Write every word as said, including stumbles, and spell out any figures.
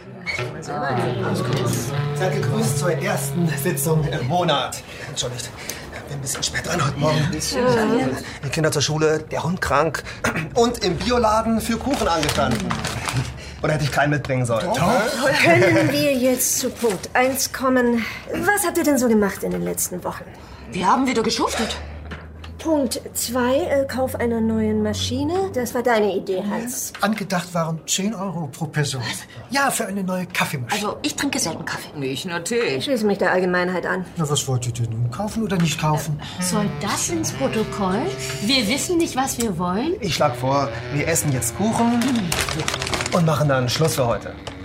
Seid gegrüßt zur ersten Sitzung im Monat. Entschuldigt, bin ein bisschen spät dran heute Morgen. Ein bisschen. Ja. Die Kinder zur Schule, der Hund krank und im Bioladen für Kuchen angestanden. Oder hätte ich keinen mitbringen sollen? Doch. Können wir jetzt zu Punkt eins kommen? Was habt ihr denn so gemacht in den letzten Wochen? Wir haben wieder geschuftet. Punkt zwei, äh, Kauf einer neuen Maschine. Das war deine Idee, Hans. Angedacht waren zehn Euro pro Person. Was? Ja, für eine neue Kaffeemaschine. Also, ich trinke selten Kaffee. Ich natürlich. Ich schließe mich der Allgemeinheit an. Na, was wollt ihr denn nun? Kaufen oder nicht kaufen? Äh, soll das ins Protokoll? Wir wissen nicht, was wir wollen? Ich schlag vor, wir essen jetzt Kuchen und machen dann Schluss für heute.